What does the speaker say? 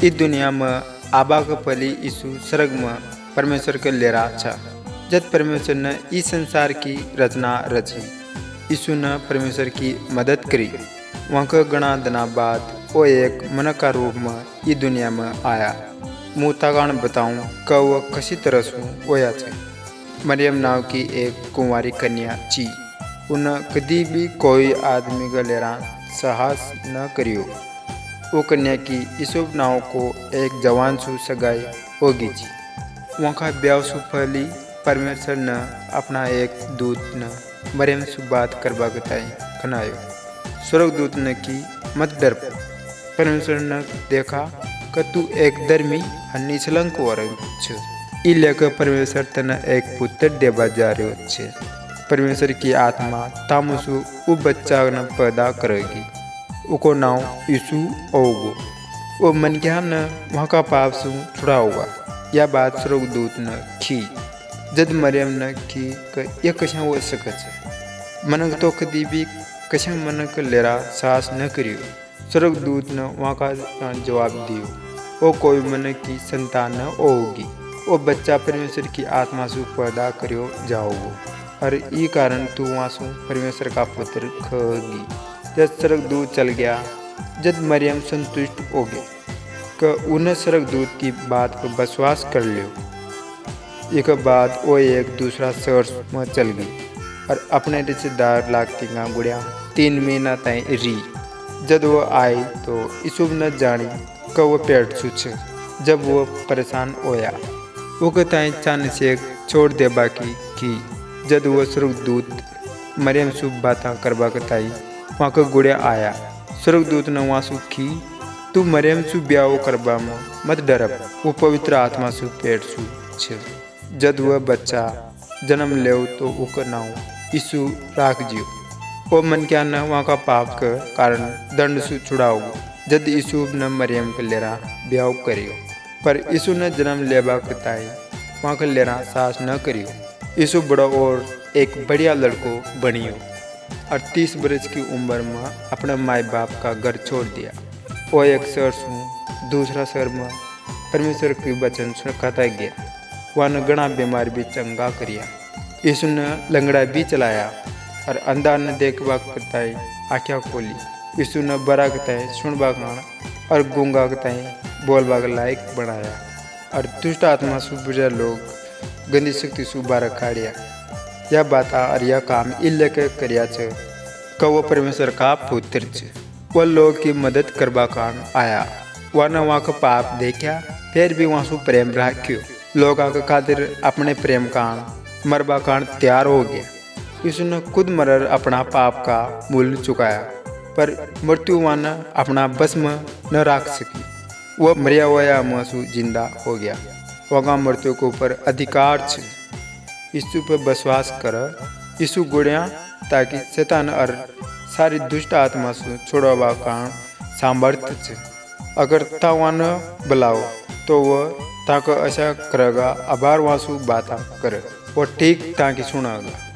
इस दुनिया में आबा के पली यीशु स्वर्ग में परमेश्वर के लेरा था। जब परमेश्वर ने इस संसार की रचना रची, यीशु ने परमेश्वर की मदद करी। वहाँ के गणा दिना बाद वो एक मन का रूप में इस दुनिया में आया। मुँह तागान बताऊँ कि वह कसी तरह से होया थे। मरियम नाव की एक कुंवारी कन्या ची। उन्हें कभी भी कोई आदमी का लेरा साहस न करियो। वो कन्या की यूसुफ नाव को एक जवान सु सगाई होगी जी। वहाँ का ब्याह सु पहली परमेश्वर ने अपना एक दूत न मरियम सु बात करवा बताई खनायो। स्वर्ग दूत ने की मत डर। परमेश्वर ने देखा कि तू एक धर्मी और निष्कलंक औरत छ। ई लेकर परमेश्वर तने एक पुत्र देवा जा रहे छे। परमेश्वर की आत्मा तामुसु वो बच्चा न पैदा करेगी। उको नाम यीशु होगो। वो मन क्या न वहाँ का पाप से छुड़ाओगा। यह बात स्वर्गदूत ने की। जब मरियम ने की कि यह कशा हो सके मनक तो कभी भी कशा मनक लेरा साहस न करियो। स्वर्गदूत ने वहाँ का जवाब दियो, वो कोई मनक की संतान न होगी। वो बच्चा परमेश्वर की आत्मा से पैदा करियो जाओगो और ये कारण तू वहाँ से परमेश्वर का पुत्र खगी। जब स्वर्गदूत चल गया, जब मरियम संतुष्ट हो गई कि उन्हें स्वर्गदूत की बात पर विश्वास कर लियो। एक बाद वो एक दूसरा शहर में चल गई और अपने रिश्तेदार लागती का गुड़िया 3 महीना तय री। जब वो आई तो यीशु ने जानी कि वो पेट छुछ। जब वो परेशान होया, वो कहता चांद से छोड़ दे बाकी। जब वो स्वर्गदूत मरियम शुभ बात करवा बताई, वहाँ का गुड़िया आया। स्वर्गदूत ने वहाँ सुखी, तू मरियम सु ब्याह करवा में मत डरब। वो पवित्र आत्मा सु पेट सु छ। जब वह बच्चा जन्म ले तो उसका नाम यीशु राख जियो। वो मन क्या न वहाँ का पाप के कारण दंड सु छुड़ाओ। जब यीशु ने मरियम के लेरा ब्याह करियो, पर यीशु ने जन्म लेबा कताई वहाँ के लेरा साहस न करियो। यीशु बड़ा और एक बढ़िया लड़को बनियो और 30 बरस की उम्र में अपने माँ बाप का घर छोड़ दिया। वो एक शहर से दूसरा शहर में परमेश्वर के वचन सुनाता गया। वह ने घना बीमार भी चंगा करिया। यीशु ने लंगड़ा भी चलाया और अंधा ने देखबा कताई आँखें खोली। यीशु ने बरा कताई सुनबा और गूंगा कताई बोलबा लायक बनाया और दुष्ट आत्मा सुबह लोग गंदी शक्ति सुबह रखाड़िया। यह बात और यह काम इल्ले के करिया छे कि वो परमेश्वर का पुत्र छे। वह लोग की मदद करवा कान आया। वह ने वहाँ का पाप देखा, फिर भी वहाँ से प्रेम रखियो। लोग आके खातिर अपने प्रेम कान मरबा कान तैयार हो गया। यीशु ने खुद मरर अपना पाप का मूल्य चुकाया, पर मृत्यु वहाँ ने अपना बस में न रख सकी। वह मरिया हुआ महसूस जिंदा हो गया। वहाँ मृत्यु के ऊपर अधिकार छे। यीशु पर विश्वास कर यीशु गुड़िया ताकि शैतान और सारी दुष्ट आत्मा से छोड़वा का सामर्थ्य छे। अगर तावान बुलाओ तो वह ताक ऐसा करेगा। आभार वासु बात करे वो ठीक ताकि सुनागा।